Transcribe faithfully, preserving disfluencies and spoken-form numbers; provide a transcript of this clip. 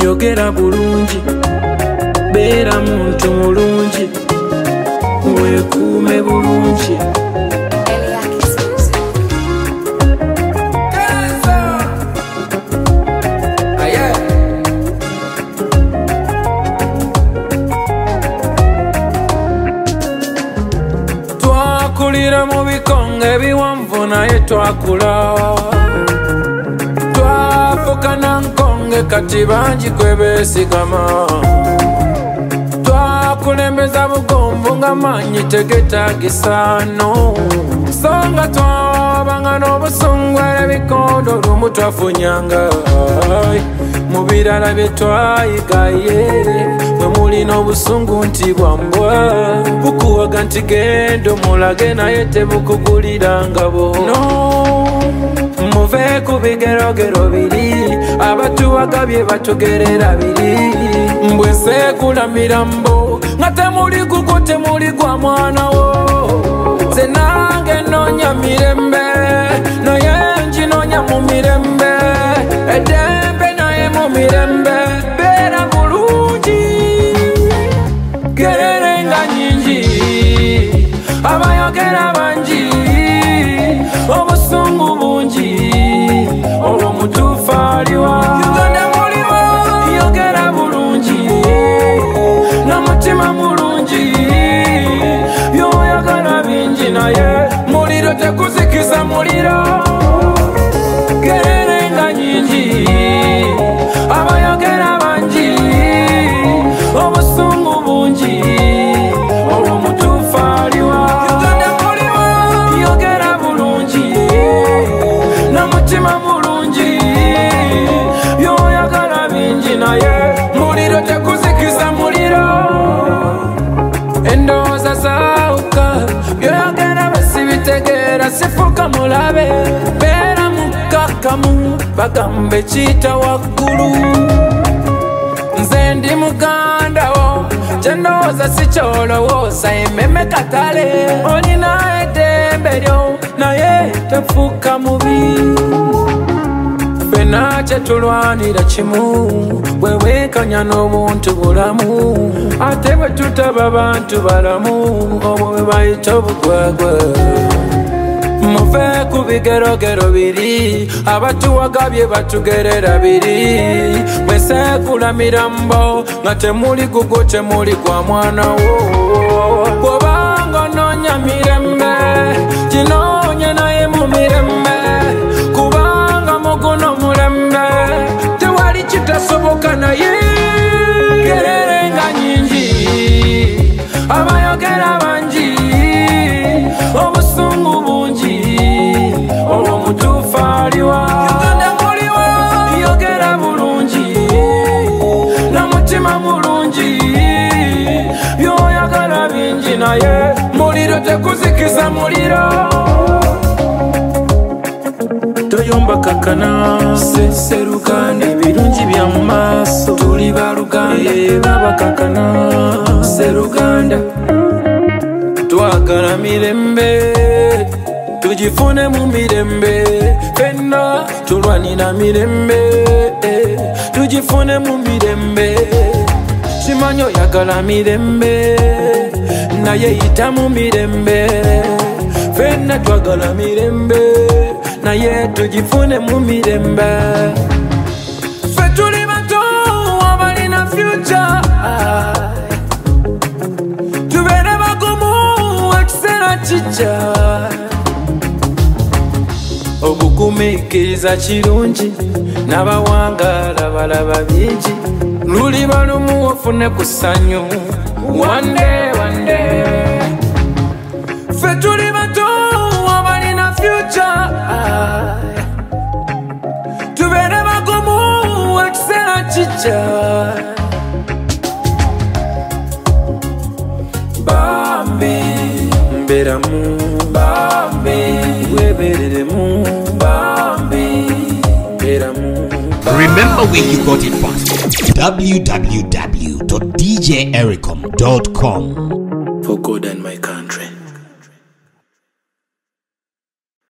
yogera bulungi, beera muntu mulungi, weekuume bulungi. Twakulira mu bikonge ebiwanvu naye twakula, twafuka na nkonge kati bangi kwe beesigama, twakulembeza bugomvu nga maanyi tegeetaagisa no, so nga twabanga n'obusungu era ebikondo lumu twafunyanga mu birala bye twayigaye, bwe mulina obusungu nti bwambwa bukuwaga nti gendo mulage naye tebukugulira ngabo no. Muve ku bigerogero biri abatuwagabye batugerera biri, mbwe nsekula mirambo nga temuli gugo temuli gwa mwana wo, ze nange nonya mirembe naye njinonya mu mirembe, edembe naye mu mirembe, beera bulungi gerere nga nyingi, abayogera bangi obusungu bungi, olwo mutuufu aliwa Uganda muliwo yogera bulungi n'omutima mulungi, byoyagala bingi naye muliro tekuzikiza muliro, gerere nga nyingi, abayogera bangi obusungu bungi, olwo mutuufu aliwa Uganda muliwo yogera bulungi n'omutima mulungi, byoyagala bingi naye muliro tekuzikiza muliro, endowooza zaawuka byoyagala basibitegeera sifuka mulabe, beera mukkakkamu bagambe kiyita waggulu, nze ndi muganda wo kyendowooza si kyolowooza, ememe katale olina eddembe lyo naye tefuuka mubi, ffenna kye tulwanira kimu bwe weekanya n'obuntu bulamu, ate bwe tutaba bantu balamu obwo bwe bayita obugwagwa. Muve ku bigerogero biri abatuwagabye batugerera biri, bwe nsekula mirambo nga temuli gugo temuli gwa mwana wo, bw'obanga onoonya mirembe ginoonye naye mu mirembe, kubanga muguno mulembe tewali kitasoboka naye gerere nga nyingi, abayogera bangi obusungu bungi, olwo mutuufu aliwa Uganda muliwo yogera bulungi n'omutima mulungi, byoyagala bingi naye muliro tekuzikiza muliro, toyomba kakana seruganda ebirungi bya mu maaso, tuli baluganda baba kakana seruganda, twagala mirembe tugifune mu mirembe, fenna tulwanira mirembe tugifune mu mirembe, kimanyi oyagala mirembe naye yita mu mirembe, fenna twagala mirembe naye tugifune mu mirembe, ffe tuli bato abalina future, tubeere bagumu ekiseera kijja, okugumiikiriza kirungi n'abawangaala balaba bingi, luliba lumu ofune ku ssanyu one day one day, ffe tuli bato abalina future, tubeere bagumu ekiseera kijja, bambi mberamu, bambi webereremu, bambi mberamu. Remember where you got it first. w w w dot d j ericom dot com For God and my